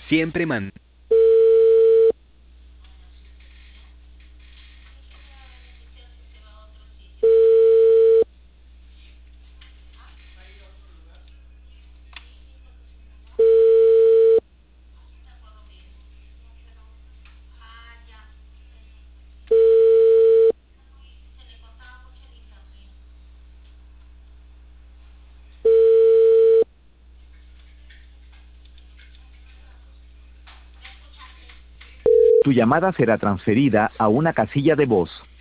Siempre man. Tu llamada será transferida a una casilla de voz.